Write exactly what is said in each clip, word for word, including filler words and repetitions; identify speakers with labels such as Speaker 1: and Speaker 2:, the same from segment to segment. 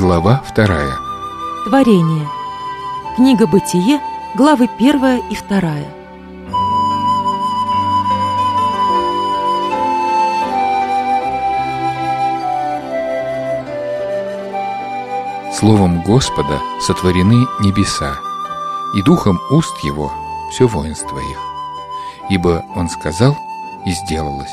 Speaker 1: Глава вторая.
Speaker 2: Творение. Книга «Бытие», главы первая и вторая.
Speaker 1: Словом Господа сотворены небеса, и духом уст Его все воинство их. Ибо Он сказал, и сделалось.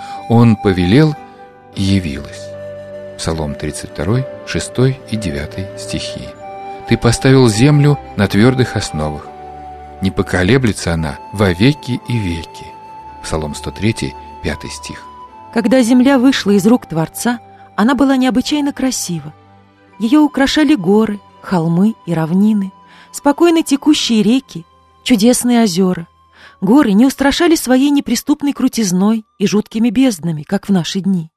Speaker 1: Он повелел, и явилось. Псалом тридцать два, шестой и девятый стихи. Ты поставил землю на твердых основах. Не поколеблется она во веки и веки. Псалом сто три, пятый стих.
Speaker 2: Когда земля вышла из рук Творца, она была необычайно красива. Ее украшали горы, холмы и равнины, спокойно текущие реки, чудесные озера. Горы не устрашали своей неприступной крутизной и жуткими безднами, как в наши дни.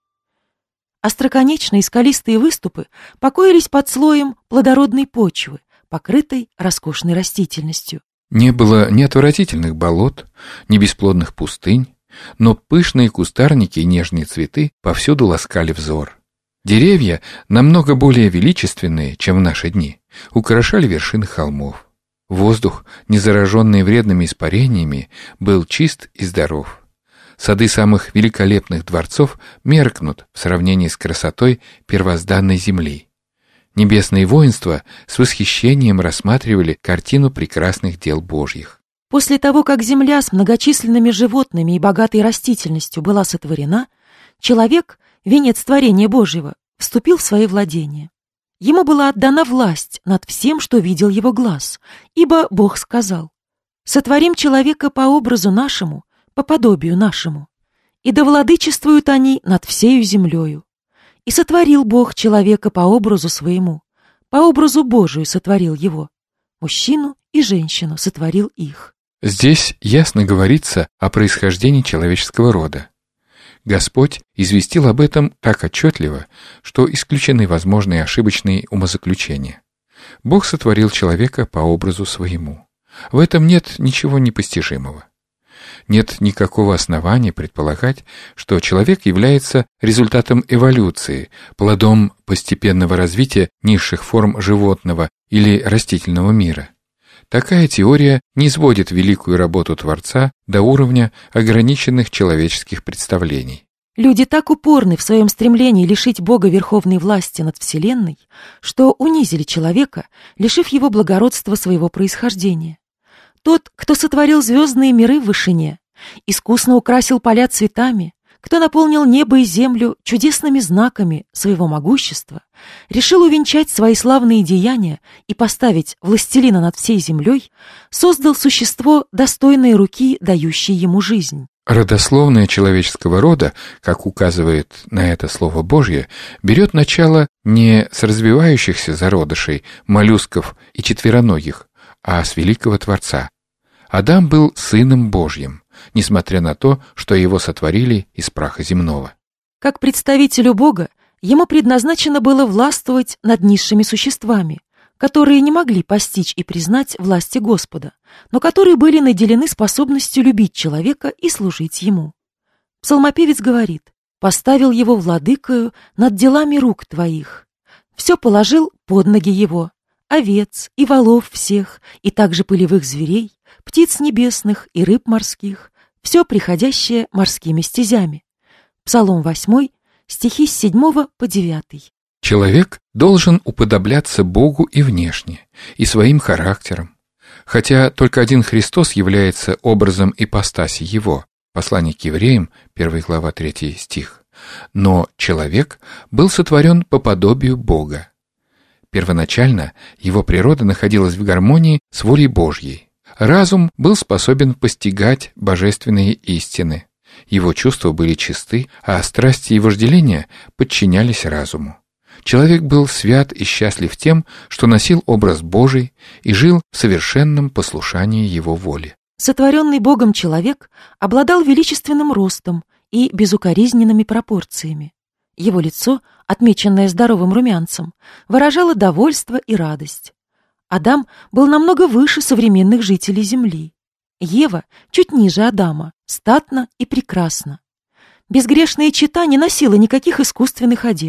Speaker 2: Остроконечные скалистые выступы покоились под слоем плодородной почвы, покрытой роскошной растительностью.
Speaker 1: Не было ни отвратительных болот, ни бесплодных пустынь, но пышные кустарники и нежные цветы повсюду ласкали взор. Деревья, намного более величественные, чем в наши дни, украшали вершины холмов. Воздух, не зараженный вредными испарениями, был чист и здоров. Сады самых великолепных дворцов меркнут в сравнении с красотой первозданной земли. Небесные воинства с восхищением рассматривали картину прекрасных дел Божьих.
Speaker 2: После того, как земля с многочисленными животными и богатой растительностью была сотворена, человек, венец творения Божьего, вступил в свои владения. Ему была отдана власть над всем, что видел его глаз, ибо Бог сказал: «Сотворим человека по образу нашему, по подобию нашему, и да владычествуют они над всею землею. И сотворил Бог человека по образу своему, по образу Божию сотворил его, мужчину и женщину сотворил их».
Speaker 1: Здесь ясно говорится о происхождении человеческого рода. Господь известил об этом так отчетливо, что исключены возможные ошибочные умозаключения. Бог сотворил человека по образу своему. В этом нет ничего непостижимого. Нет никакого основания предполагать, что человек является результатом эволюции, плодом постепенного развития низших форм животного или растительного мира. Такая теория не сводит великую работу Творца до уровня ограниченных человеческих представлений.
Speaker 2: Люди так упорны в своем стремлении лишить Бога верховной власти над Вселенной, что унизили человека, лишив его благородства своего происхождения. Тот, кто сотворил звездные миры в вышине, искусно украсил поля цветами, кто наполнил небо и землю чудесными знаками своего могущества, решил увенчать свои славные деяния и поставить властелина над всей землей, создал существо, достойное руки, дающее ему жизнь.
Speaker 1: Родословная человеческого рода, как указывает на это Слово Божье, берет начало не с развивающихся зародышей, моллюсков и четвероногих, а с великого Творца. Адам был сыном Божьим, несмотря на то, что его сотворили из праха земного.
Speaker 2: Как представителю Бога, ему предназначено было властвовать над низшими существами, которые не могли постичь и признать власти Господа, но которые были наделены способностью любить человека и служить ему. Псалмопевец говорит: «Поставил его владыкою над делами рук твоих, все положил под ноги его, овец и волов всех, и также полевых зверей, птиц небесных и рыб морских, все приходящее морскими стезями». Псалом восьмой, стихи с седьмого по девятый.
Speaker 1: Человек должен уподобляться Богу и внешне, и своим характером. Хотя только один Христос является образом ипостаси Его. Послание к евреям, первая глава, третий стих. Но человек был сотворен по подобию Бога. Первоначально его природа находилась в гармонии с волей Божьей. Разум был способен постигать божественные истины. Его чувства были чисты, а страсти и вожделения подчинялись разуму. Человек был свят и счастлив тем, что носил образ Божий и жил в совершенном послушании Его воли.
Speaker 2: Сотворенный Богом человек обладал величественным ростом и безукоризненными пропорциями. Его лицо, отмеченное здоровым румянцем, выражало довольство и радость. Адам был намного выше современных жителей Земли. Ева чуть ниже Адама, статна и прекрасна. Безгрешная чета не носила никаких искусственных одежд.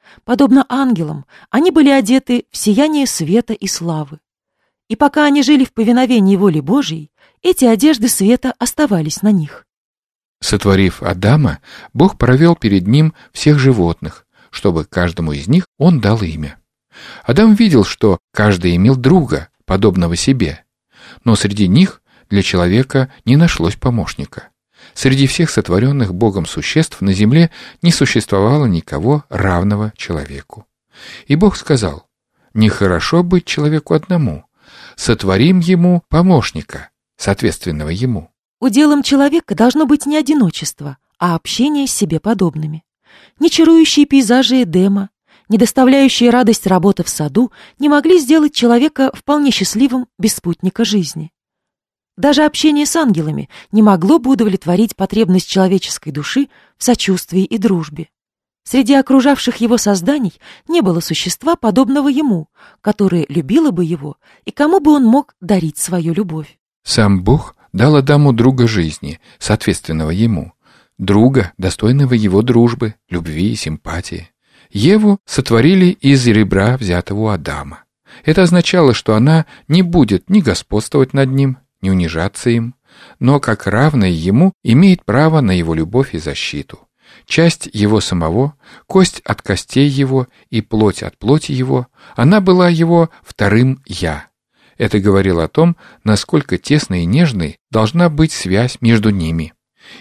Speaker 2: подобно ангелам, они были одеты в сияние света и славы. И пока они жили в повиновении воле Божьей, эти одежды света оставались на них.
Speaker 1: Сотворив Адама, Бог провел перед ним всех животных, чтобы каждому из них он дал имя. Адам видел, что каждый имел друга, подобного себе, но среди них для человека не нашлось помощника. Среди всех сотворенных Богом существ на земле не существовало никого равного человеку. И Бог сказал: «Нехорошо быть человеку одному, сотворим ему помощника, соответственного ему».
Speaker 2: Уделом человека должно быть не одиночество, а общение с себе подобными. Не чарующие пейзажи Эдема, не доставляющие радость работа в саду не могли сделать человека вполне счастливым без спутника жизни. Даже общение с ангелами не могло бы удовлетворить потребность человеческой души в сочувствии и дружбе. Среди окружавших его созданий не было существа, подобного ему, которое любило бы его и кому бы он мог дарить свою любовь.
Speaker 1: Сам Бог дал Адаму друга жизни, соответственного ему, друга, достойного его дружбы, любви и симпатии. Еву сотворили из ребра, взятого у Адама. Это означало, что она не будет ни господствовать над ним, ни унижаться им, но, как равная ему, имеет право на его любовь и защиту. Часть его самого, кость от костей его и плоть от плоти его, она была его вторым «я». Это говорило о том, насколько тесной и нежной должна быть связь между ними.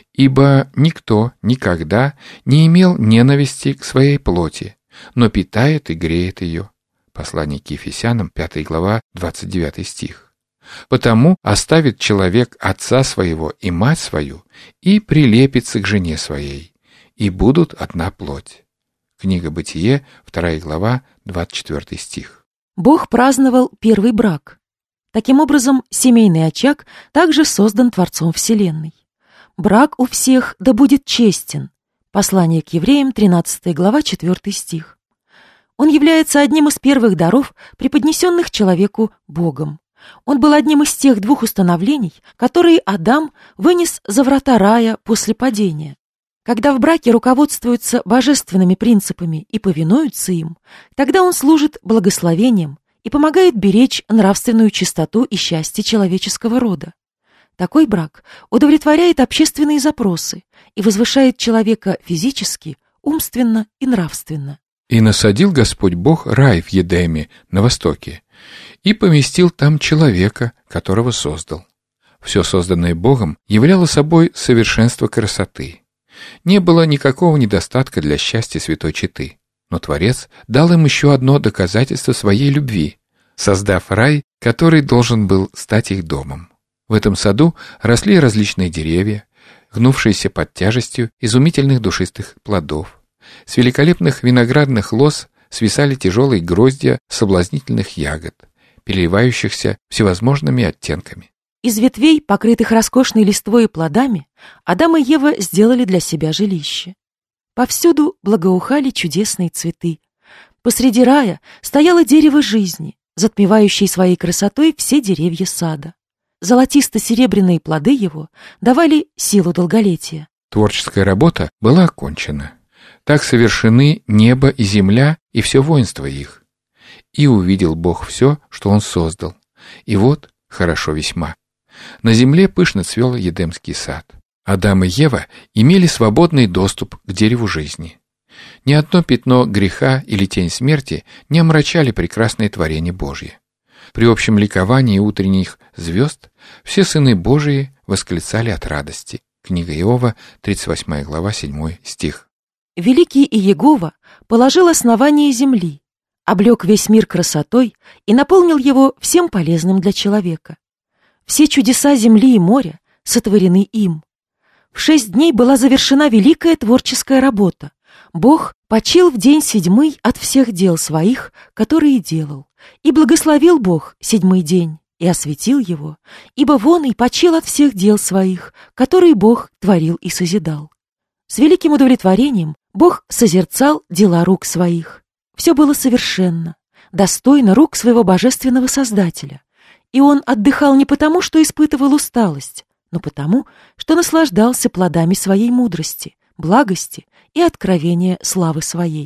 Speaker 1: Ибо никто никогда не имел ненависти к своей плоти, но питает и греет ее. Послание к Ефесянам, пятая глава, двадцать девятый стих. Потому оставит человек отца своего и мать свою и прилепится к жене своей, и будут одна плоть. Книга Бытие, вторая глава, двадцать четвёртый стих.
Speaker 2: Бог праздновал первый брак. Таким образом, семейный очаг также создан Творцом Вселенной. Брак у всех да будет честен. Послание к евреям, тринадцатая глава, четвёртый стих. Он является одним из первых даров, преподнесенных человеку Богом. Он был одним из тех двух установлений, которые Адам вынес за врата рая после падения. Когда в браке руководствуются божественными принципами и повинуются им, тогда он служит благословением и помогает беречь нравственную чистоту и счастье человеческого рода. Такой брак удовлетворяет общественные запросы и возвышает человека физически, умственно и нравственно.
Speaker 1: «И насадил Господь Бог рай в Едеме на востоке, и поместил там человека, которого создал». Все созданное Богом являло собой совершенство красоты. Не было никакого недостатка для счастья святой четы, но Творец дал им еще одно доказательство своей любви, создав рай, который должен был стать их домом. В этом саду росли различные деревья, гнувшиеся под тяжестью изумительных душистых плодов. С великолепных виноградных лоз свисали тяжелые гроздья соблазнительных ягод, переливающихся всевозможными оттенками.
Speaker 2: Из ветвей, покрытых роскошной листвой и плодами, Адам и Ева сделали для себя жилище. Повсюду благоухали чудесные цветы. Посреди рая стояло дерево жизни, затмевающее своей красотой все деревья сада. Золотисто-серебряные плоды его давали силу долголетия.
Speaker 1: Творческая работа была окончена. Так совершены небо и земля и все воинство их. И увидел Бог все, что Он создал. И вот хорошо весьма. На земле пышно цвел Едемский сад. Адам и Ева имели свободный доступ к дереву жизни. Ни одно пятно греха или тень смерти не омрачали прекрасное творение Божье. При общем ликовании утренних звезд все сыны Божии восклицали от радости. Книга Иова, тридцать восьмая глава, седьмой стих.
Speaker 2: Великий Иегова положил основание земли, облег весь мир красотой и наполнил его всем полезным для человека. Все чудеса земли и моря сотворены им. В шесть дней была завершена великая творческая работа. Бог почил в день седьмый от всех дел своих, которые делал, и благословил Бог седьмой день и осветил его, ибо вон и почил от всех дел своих, которые Бог творил и созидал. С великим удовлетворением Бог созерцал дела рук своих. Все было совершенно, достойно рук своего божественного Создателя. И он отдыхал не потому, что испытывал усталость, но потому, что наслаждался плодами своей мудрости, благости и откровения славы своей.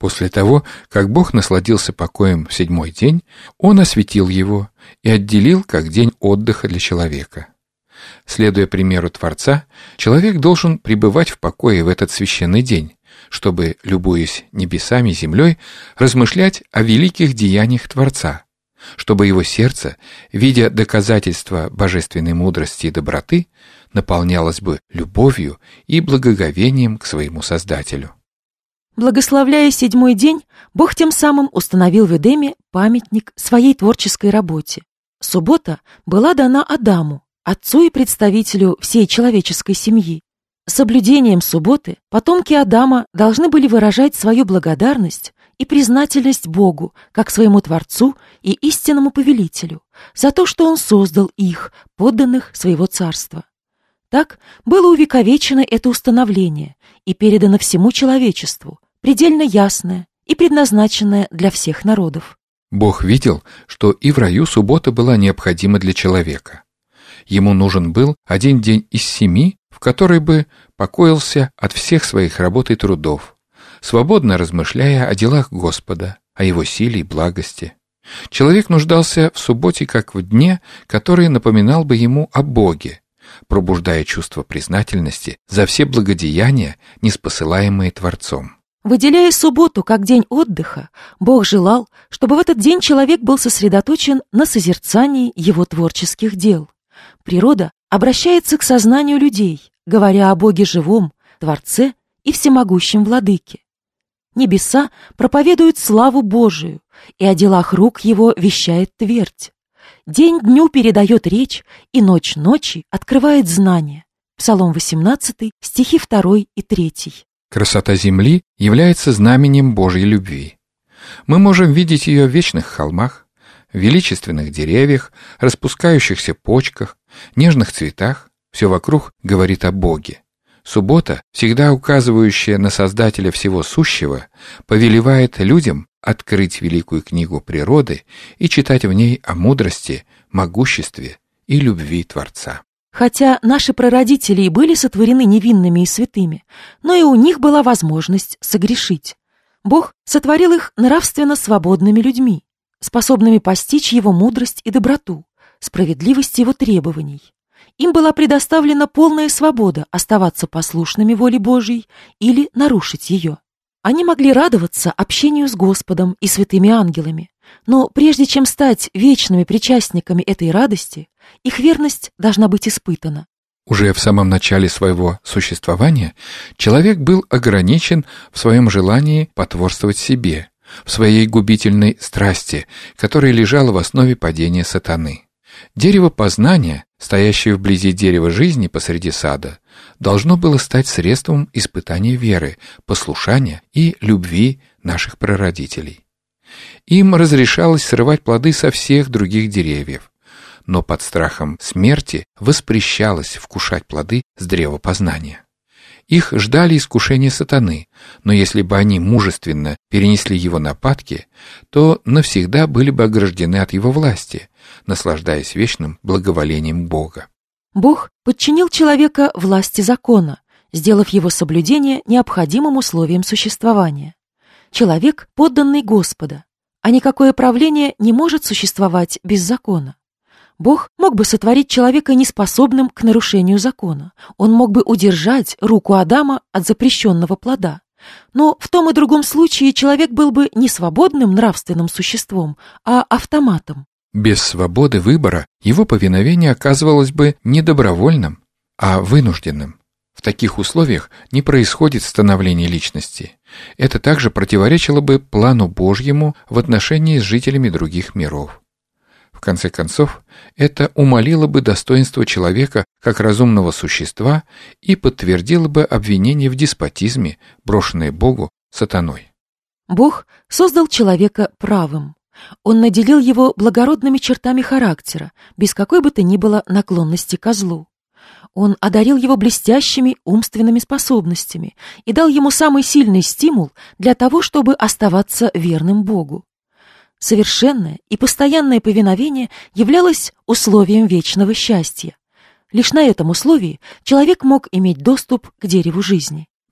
Speaker 1: После того, как Бог насладился покоем в седьмой день, Он осветил его и отделил как день отдыха для человека. Следуя примеру Творца, человек должен пребывать в покое в этот священный день, чтобы, любуясь небесами и землей, размышлять о великих деяниях Творца, чтобы его сердце, видя доказательства божественной мудрости и доброты, наполнялось бы любовью и благоговением к своему Создателю.
Speaker 2: Благословляя седьмой день, Бог тем самым установил в Эдеме памятник своей творческой работе. Суббота была дана Адаму, отцу и представителю всей человеческой семьи. Соблюдением субботы потомки Адама должны были выражать свою благодарность и признательность Богу, как своему Творцу и истинному повелителю, за то, что Он создал их, подданных своего царства. Так было увековечено это установление и передано всему человечеству, предельно ясное и предназначенное для всех народов.
Speaker 1: Бог видел, что и в раю суббота была необходима для человека. Ему нужен был один день из семи, в который бы покоился от всех своих работ и трудов, свободно размышляя о делах Господа, о Его силе и благости. Человек нуждался в субботе как в дне, который напоминал бы ему о Боге, пробуждая чувство признательности за все благодеяния, ниспосылаемые Творцом.
Speaker 2: Выделяя субботу как день отдыха, Бог желал, чтобы в этот день человек был сосредоточен на созерцании его творческих дел. Природа обращается к сознанию людей, говоря о Боге живом, Творце и всемогущем Владыке. Небеса проповедуют славу Божию, и о делах рук Его вещает твердь. День дню передает речь, и ночь ночи открывает знание. Псалом восемнадцатый, стихи второй и третий.
Speaker 1: Красота земли является знаменем Божьей любви. Мы можем видеть ее в вечных холмах, величественных деревьях, распускающихся почках, нежных цветах. Все вокруг говорит о Боге. Суббота, всегда указывающая на Создателя всего сущего, повелевает людям открыть великую книгу природы и читать в ней о мудрости, могуществе и любви Творца.
Speaker 2: Хотя наши прародители и были сотворены невинными и святыми, но и у них была возможность согрешить. Бог сотворил их нравственно свободными людьми, способными постичь Его мудрость и доброту, справедливость Его требований. Им была предоставлена полная свобода оставаться послушными воле Божьей или нарушить ее. Они могли радоваться общению с Господом и святыми ангелами, но прежде чем стать вечными причастниками этой радости, их верность должна быть испытана.
Speaker 1: Уже в самом начале своего существования человек был ограничен в своем желании потворствовать себе, в своей губительной страсти, которая лежала в основе падения сатаны. Дерево познания, стоящее вблизи дерева жизни посреди сада, должно было стать средством испытания веры, послушания и любви наших прародителей. Им разрешалось срывать плоды со всех других деревьев, но под страхом смерти воспрещалось вкушать плоды с древа познания. Их ждали искушения сатаны, но если бы они мужественно перенесли его нападки, то навсегда были бы ограждены от его власти, наслаждаясь вечным благоволением Бога.
Speaker 2: Бог подчинил человека власти закона, сделав его соблюдение необходимым условием существования. Человек — подданный Господа, а никакое правление не может существовать без закона. Бог мог бы сотворить человека неспособным к нарушению закона. Он мог бы удержать руку Адама от запрещенного плода. Но в том и другом случае человек был бы не свободным нравственным существом, а автоматом.
Speaker 1: Без свободы выбора его повиновение оказывалось бы не добровольным, а вынужденным. В таких условиях не происходит становление личности. Это также противоречило бы плану Божьему в отношении с жителями других миров. В конце концов, это умалило бы достоинство человека как разумного существа и подтвердило бы обвинение в деспотизме, брошенное Богу сатаной.
Speaker 2: Бог создал человека правым. Он наделил его благородными чертами характера, без какой бы то ни было наклонности ко злу. Он одарил его блестящими умственными способностями и дал ему самый сильный стимул для того, чтобы оставаться верным Богу. Совершенное и постоянное повиновение являлось условием вечного счастья. Лишь на этом условии человек мог иметь доступ к дереву жизни.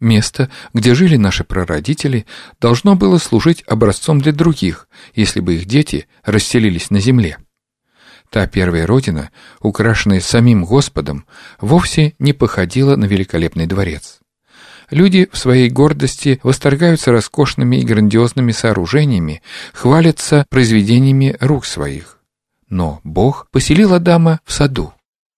Speaker 1: Место, где жили наши прародители, должно было служить образцом для других, если бы их дети расселились на земле. Та первая родина, украшенная самим Господом, вовсе не походила на великолепный дворец. Люди в своей гордости восторгаются роскошными и грандиозными сооружениями, хвалятся произведениями рук своих. Но Бог поселил Адама в саду.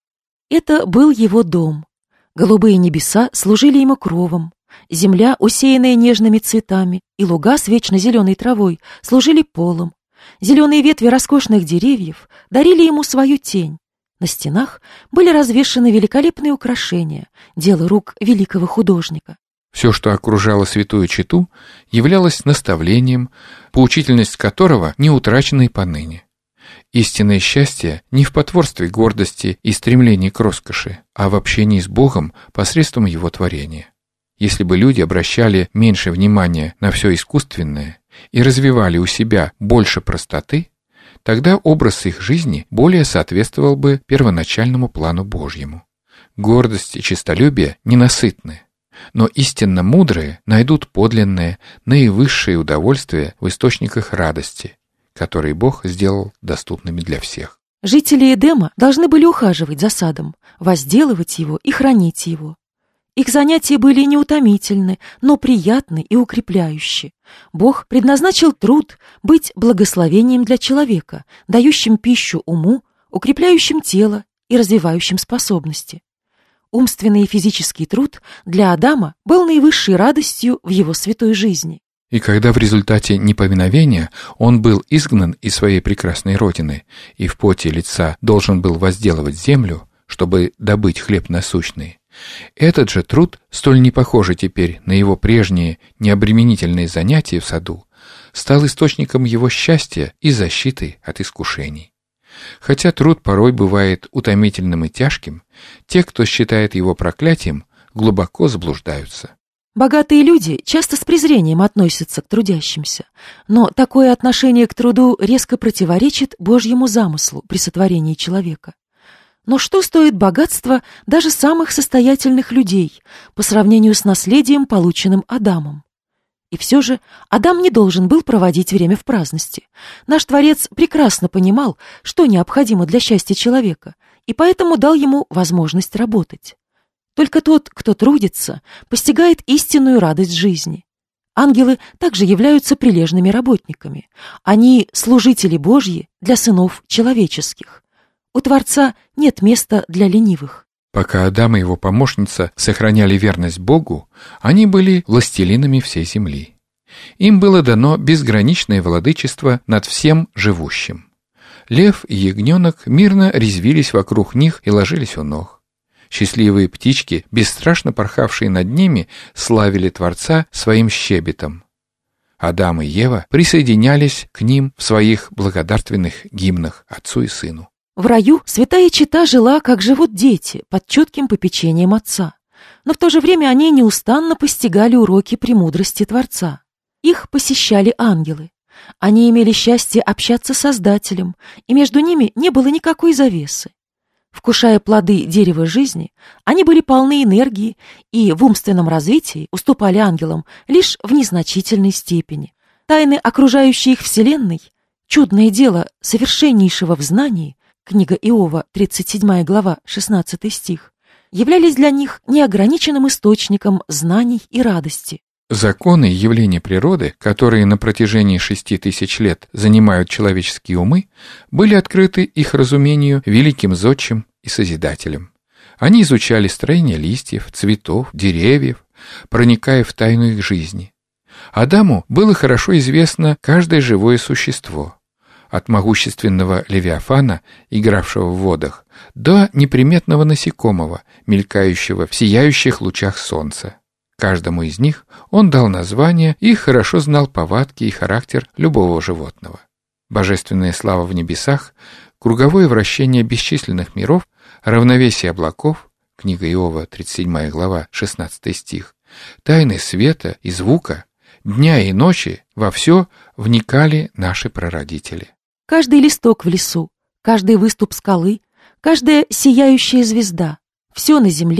Speaker 2: Это был его дом. Голубые небеса служили ему кровом. Земля, усеянная нежными цветами, и луга с вечно зеленой травой служили полом. Зеленые ветви роскошных деревьев дарили ему свою тень. На стенах были развешаны великолепные украшения, дело рук великого художника.
Speaker 1: Все, что окружало святую чету, являлось наставлением, поучительность которого не утрачена и поныне. Истинное счастье не в потворстве гордости и стремлении к роскоши, а в общении с Богом посредством Его творения. Если бы люди обращали меньше внимания на все искусственное и развивали у себя больше простоты, тогда образ их жизни более соответствовал бы первоначальному плану Божьему. Гордость и честолюбие ненасытны, но истинно мудрые найдут подлинное, наивысшее удовольствие в источниках радости, которые Бог сделал доступными для всех.
Speaker 2: Жители Эдема должны были ухаживать за садом, возделывать его и хранить его. Их занятия были неутомительны, но приятны и укрепляющие. Бог предназначил труд быть благословением для человека, дающим пищу уму, укрепляющим тело и развивающим способности. Умственный и физический труд для Адама был наивысшей радостью в его святой жизни.
Speaker 1: И когда в результате неповиновения он был изгнан из своей прекрасной родины и в поте лица должен был возделывать землю, чтобы добыть хлеб насущный, этот же труд, столь не похожий теперь на его прежние необременительные занятия в саду, стал источником его счастья и защиты от искушений. Хотя труд порой бывает утомительным и тяжким, те, кто считает его проклятием, глубоко заблуждаются.
Speaker 2: Богатые люди часто с презрением относятся к трудящимся, но такое отношение к труду резко противоречит Божьему замыслу при сотворении человека. Но что стоит богатство даже самых состоятельных людей по сравнению с наследием, полученным Адамом? И все же Адам не должен был проводить время в праздности. Наш Творец прекрасно понимал, что необходимо для счастья человека, и поэтому дал ему возможность работать. Только тот, кто трудится, постигает истинную радость жизни. Ангелы также являются прилежными работниками. Они служители Божьи для сынов человеческих. У Творца нет места для ленивых.
Speaker 1: Пока Адам и его помощница сохраняли верность Богу, они были властелинами всей земли. Им было дано безграничное владычество над всем живущим. Лев и ягненок мирно резвились вокруг них и ложились у ног. Счастливые птички, бесстрашно порхавшие над ними, славили Творца своим щебетом. Адам и Ева присоединялись к ним в своих благодарственных гимнах Отцу и Сыну.
Speaker 2: В раю святая чета жила, как живут дети, под чутким попечением Отца. Но в то же время они неустанно постигали уроки премудрости Творца. Их посещали ангелы. Они имели счастье общаться с Создателем, и между ними не было никакой завесы. Вкушая плоды дерева жизни, они были полны энергии и в умственном развитии уступали ангелам лишь в незначительной степени. Тайны окружающей их вселенной, чудное дело совершеннейшего в знании, книга Иова, тридцать седьмая глава, шестнадцатый стих, являлись для них неограниченным источником знаний и радости.
Speaker 1: Законы и явления природы, которые на протяжении шести тысяч лет занимают человеческие умы, были открыты их разумению великим зодчим и созидателем. Они изучали строение листьев, цветов, деревьев, проникая в тайну их жизни. Адаму было хорошо известно каждое живое существо, от могущественного левиафана, игравшего в водах, до неприметного насекомого, мелькающего в сияющих лучах солнца. Каждому из них он дал название и хорошо знал повадки и характер любого животного. Божественная слава в небесах, круговое вращение бесчисленных миров, равновесие облаков, книга Иова, тридцать седьмая глава, шестнадцатый стих, тайны света и звука, дня и ночи, во все вникали наши прародители.
Speaker 2: Каждый листок в лесу, каждый выступ скалы, каждая сияющая звезда — все на земле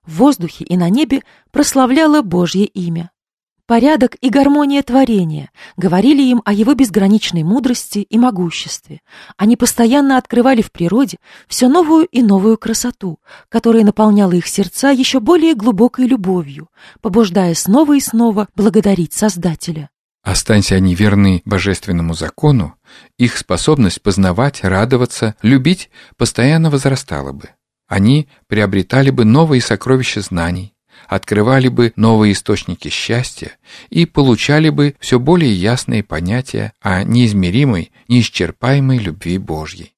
Speaker 2: в воздухе и на небе прославляла Божье имя. Порядок и гармония творения говорили им о его безграничной мудрости и могуществе. Они постоянно открывали в природе все новую и новую красоту, которая наполняла их сердца еще более глубокой любовью, побуждая снова и снова благодарить Создателя.
Speaker 1: Останься они верны божественному закону, их способность познавать, радоваться, любить постоянно возрастала бы. Они приобретали бы новые сокровища знаний, открывали бы новые источники счастья и получали бы все более ясные понятия о неизмеримой, неисчерпаемой любви Божьей.